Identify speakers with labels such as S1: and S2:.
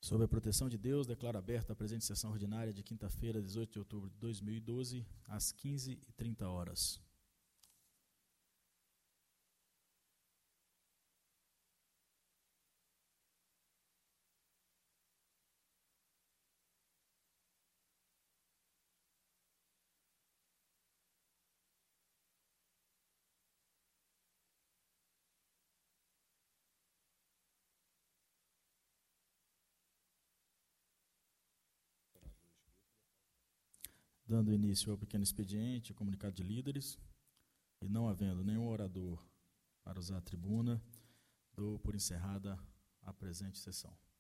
S1: Sob a proteção de Deus, declaro aberta a presente sessão ordinária de quinta-feira, 18 de outubro de 2012, às 15h30. Dando início ao pequeno expediente, comunicado de líderes, e não havendo nenhum orador para usar a tribuna, dou por encerrada a presente sessão.